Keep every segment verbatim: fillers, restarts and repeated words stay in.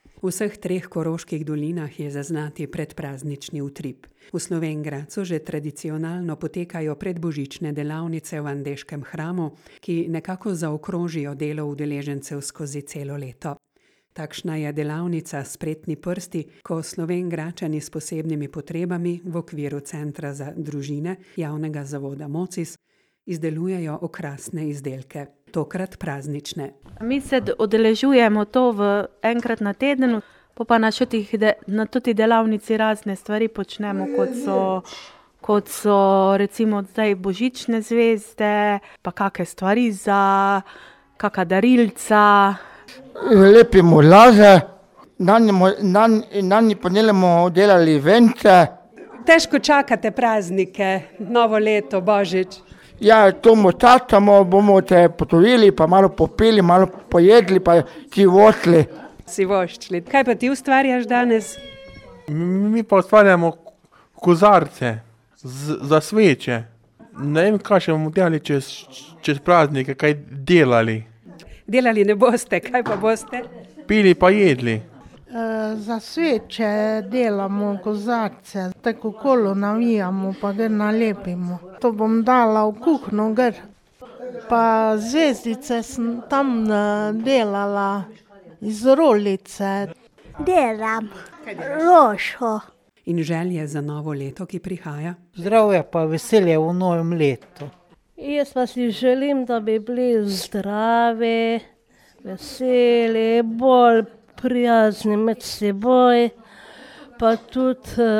V vseh treh koroških dolinah je zaznati predpraznični utrip. V Slovenj Gradcu že tradicionalno potekajo predbožične delavnice v Andeškem hramu, ki nekako zaokrožijo delo udeležencev skozi celo leto. Takšna je delavnica Spretni prsti, ko Slovenjgradčani s posebnimi potrebami v okviru Centra za družine javnega zavoda Mocis izdelujejo okrasne izdelke, tokrat praznične. Mi se udeležujemo to v enkrat na teden, pa pa na, šutih, na tudi delavnici razne stvari počnemo, kot so, kot so recimo zdaj božične zvezde, pa kakšne stvari za kakšna darilca. Lepimo laže, na njih pa delamo delali vence. Težko čakate praznike, novo leto, božič. Ja, to motatamo, bomo te potovili, pa malo popili, malo pojedli, pa ti vošli. Si voščili. Kaj pa ti ustvarjaš danes? Mi pa ustvarjamo kozarce z, za sveče. Ne vem, kaj še bomo delali čez, čez praznike, kaj delali. Delali ne boste, kaj pa boste? Pili pa jedli. E, za sveče delamo kozarce, tako kolo navijamo, pa ga nalepimo. To bom dala v kuhno gr. Pa zvezdice sem tam delala iz rolice. Delam rošo. In želje za novo leto, ki prihaja? Zdravje pa veselje v novem letu. Jaz pa si želim, da bi bili zdravi, veseli, bolj prijazni med seboj, pa tudi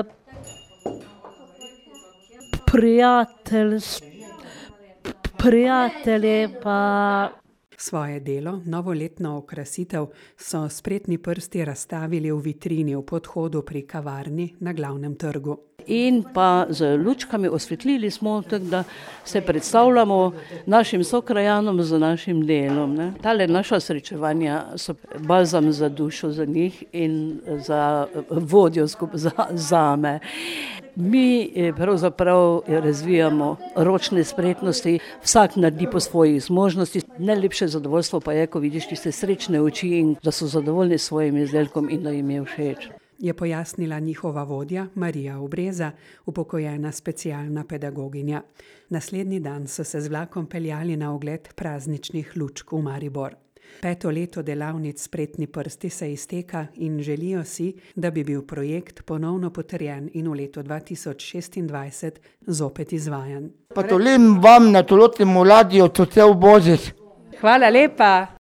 prijatelj, prijatelji pa... Svoje delo, novoletno okrasitev, so Spretni prsti razstavili v vitrini v podhodu pri kavarni na Glavnem trgu. In pa z lučkami osvetlili smo, tako da se predstavljamo našim sokrajanom z našim delom. Ne. Tale naša srečevanja so balzam za dušo za njih in za vodjo skupaj za, za me. Mi pravzaprav razvijamo ročne spretnosti, vsak naredi po svojih zmožnosti. Najlepše zadovoljstvo pa je, ko vidiš tiste srečne oči in da so zadovoljni s svojim izdelkom in da jim je všeč. Je pojasnila njihova vodja Marija Obreza, upokojena specialna pedagoginja. Naslednji dan so se z vlakom peljali na ogled prazničnih lučk v Maribor. Peto leto delavnic Spretni prsti se izteka in želijo si, da bi bil projekt ponovno potrjen in v letu dva tisoč šestindvajset zopet izvajan. Pa tolim vam na tolotnemu ladju, to cel božič. Hvala lepa.